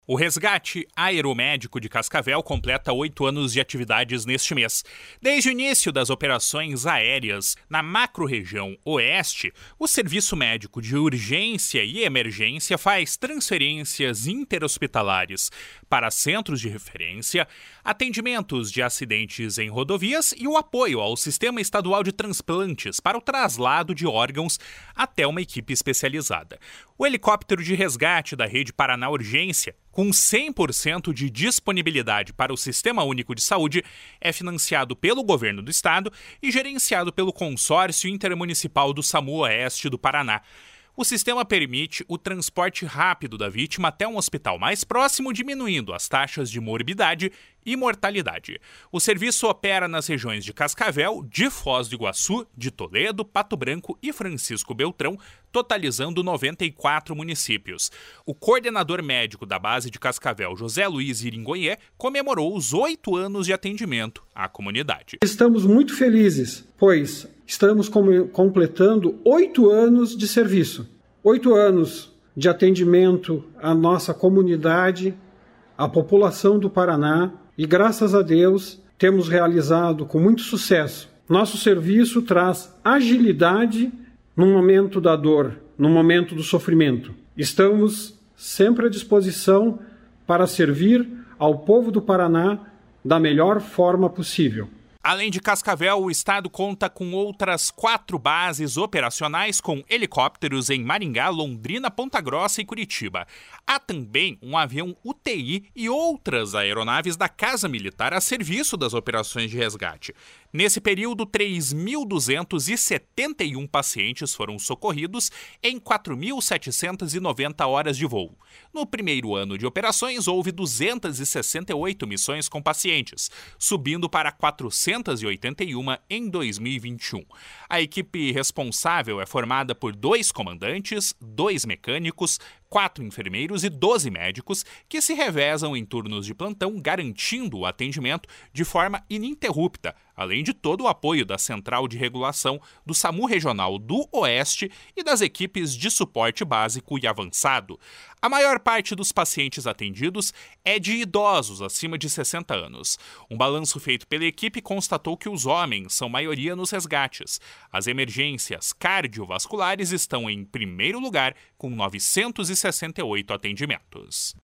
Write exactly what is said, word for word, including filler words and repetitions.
O Resgate Aeromédico de Cascavel completa oito anos de atividades neste mês. Desde o início das operações aéreas na macro-região Oeste, o Serviço Médico de Urgência e Emergência faz transferências interhospitalares para centros de referência, atendimentos de acidentes em rodovias e o apoio ao Sistema Estadual de Transplantes para o traslado de órgãos até uma equipe especializada. O helicóptero de resgate da Rede Paraná Urgência, com cem por cento de disponibilidade para o Sistema Único de Saúde, é financiado pelo Governo do Estado e gerenciado pelo Consórcio Intermunicipal do SAMU Oeste do Paraná. O sistema permite o transporte rápido da vítima até um hospital mais próximo, diminuindo as taxas de morbidade e mortalidade. O serviço opera nas regiões de Cascavel, de Foz do Iguaçu, de Toledo, Pato Branco e Francisco Beltrão, totalizando noventa e quatro municípios. O coordenador médico da base de Cascavel, José Luiz Iringoiê, comemorou os oito anos de atendimento à comunidade. Estamos muito felizes, pois estamos com- completando oito anos de serviço. Oito anos de atendimento à nossa comunidade, à população do Paraná, e graças a Deus temos realizado com muito sucesso. Nosso serviço traz agilidade no momento da dor, no momento do sofrimento. Estamos sempre à disposição para servir ao povo do Paraná da melhor forma possível. Além de Cascavel, o estado conta com outras quatro bases operacionais com helicópteros em Maringá, Londrina, Ponta Grossa e Curitiba. Há também um avião U T I e outras aeronaves da Casa Militar a serviço das operações de resgate. Nesse período, três mil duzentos e setenta e um pacientes foram socorridos em quatro mil setecentas e noventa horas de voo. No primeiro ano de operações, houve duzentas e sessenta e oito missões com pacientes, subindo para quatrocentas e oitenta e uma em dois mil e vinte e um. A equipe responsável é formada por dois comandantes, dois mecânicos, quatro enfermeiros e doze médicos que se revezam em turnos de plantão, garantindo o atendimento de forma ininterrupta, além de todo o apoio da Central de Regulação do SAMU Regional do Oeste e das equipes de suporte básico e avançado. A maior parte dos pacientes atendidos é de idosos acima de sessenta anos. Um balanço feito pela equipe constatou que os homens são maioria nos resgates. As emergências cardiovasculares estão em primeiro lugar, com novecentos e sessenta e oito atendimentos.